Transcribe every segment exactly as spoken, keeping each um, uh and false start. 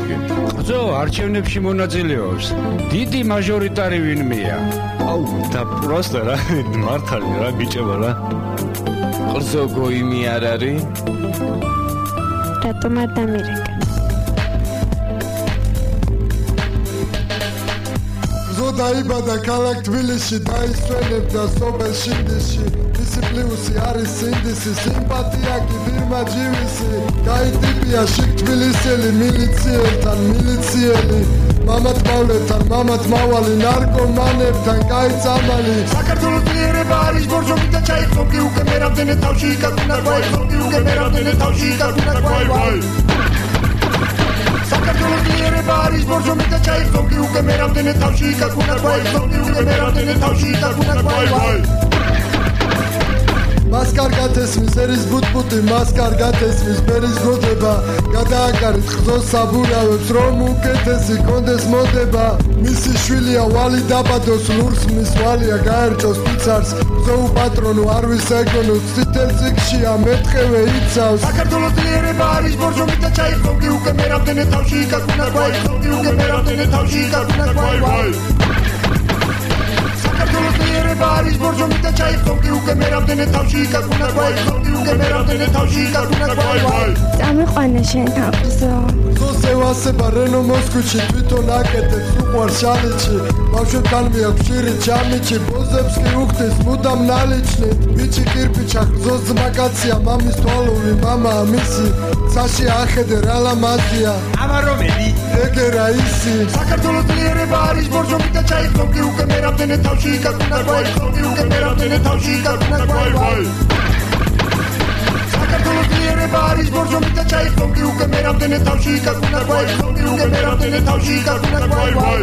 გაგიგებთ. ბრძო არჩევნებში მონაწილეობს დიდი მაჟორიტარი ვინმეა. აუ და პროსტა რა მართალი რა გიჭება რა. ყრზო გოიმი არ არის? რატომ არ დამირეკე? დაიბადა ქალაქ თბილისში დაისვენებდა სოფელ შინდისში მისი პლუსი არის სინდისი სიმპათია კი ფირმა ჯივისი გაიტიპია შიგ თბილისელი მილიციელთან მილიციელი მამად მავლეთთან მამად მავალი ნარკომანებთან კაიცამალი საქართველოს ძლიერება არის ბორჯომი და ჩაიხობი უკვე მე რამდენი თავში იკაკუნა გვაი უკვე მე რამდენი თავში იკაკუნა გვაი საქართველოს ძლიერება არის ბორჯომი და ჩაიხობი უკვე მე რამდენი თავში იკაკუნა გვაი უკვე მე რამდენი თავში იკაკუნა გვაი მას კარგად ესმის ერის ბუტბუტი მას კარგად ესმის ბერის გოდება გადააკარით ხზოს საბურავებს რომ უკეთესი კონდეს მოდება მისი შვილია ვალი დაბადოს ლურს მის ვალია გაერჭოს ფიცარს ზო პატრონო არ ვისეგონო ციტელ ციკშია მეტყევე იცავს საქართველოს ძლიერება არის ბორჯომი და ჩაიხობი უკვე მე რამდენი თავში იკაკუნა გვაი უკვე მე რამდენი თავში იკაკუნა გვაი საქართველოს ძლიერება არის ბორჯომი და ჩაიხობი უკვე მე რამდენი თავში იკაკუნა გვაი უკვე მე რამდენი თავში იკაკუნა გვაი წამიყვანე შენ თავზე ზოსე ვასება რენო მოსკოვში თვითონ აკეთებს უყვარ შალიჩი ბავშვებთან მიაქვს შირი ჩამიჩი ბოზებს კი უხდის მუდამ ნალიჩნი ბიჭი კირპიჩა ხზოს ძმაკაცია მამის თვალოვი მამა მისი საში ახედე რა ლამაზია ამარომელი ეგერა ისი საქართველოს ძლიერება არის ბორჯომი და ჩაიხობი უკვე მე რამდენი თავში იკაკუნა გვაი უკვე მე რამდენი თავში იკაკუნა გვაი საქართველოს ძლიერება არის ბორჯომი და ჩაიხობი უკვე მე რამდენი თავში იკაკუნა გვაი უკვე მე რამდენი თავში იკაკუნა გვაი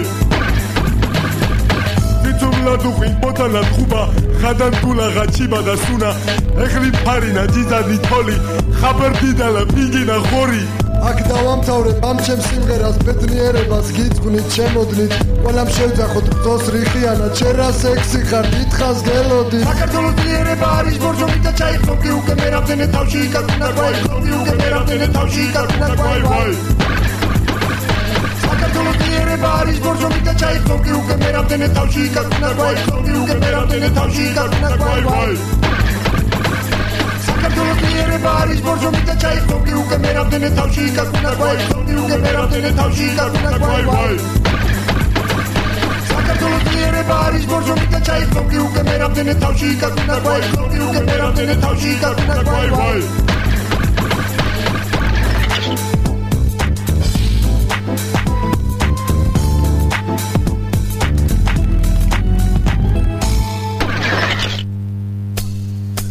თუმლადუხი ბოტალა ხუბა ხადან თულაღა ჩიბა და სუნა ეხლი ფარინა ძიზადი თოლი ხაბერდიდალა პინგინა ხორი აქ დავამთავრებ ამ ჩემ სიმღერას ბედნიერებას გიძვნით შემოდნით ყველამ შევძახოთ ბრძოს რიხიანა ჩერა სექსი ხარ დიდხანს გელოდი საქართველოს ძლიერება არის ბორჯომი და ჩაიხობი უკვე მე რამდენი თავში იკაკუნა გვაი უკვე მე რამდენი თავში იკაკუნა გვაი საქართველოს ძლიერება არის ბორჯომი და ჩაიხობი უკვე მე რამდენი თავში იკაკუნა გვაი უკვე მე რამდენი თავში იკაკუნა გვაი საქართველოს ძლიერება არის ბორჯომი და ჩაიხობი უკვე მე რამდენი თავში იკაკუნა გვაი უკვე მე რამდენი თავში იკაკუნა გვაი საქართველოს ძლიერება არის ბორჯომი და ჩაიხობი უკვე მე რამდენი თავში იკაკუნა გვაი უკვე მე რამდენი თავში იკაკუნა გვაი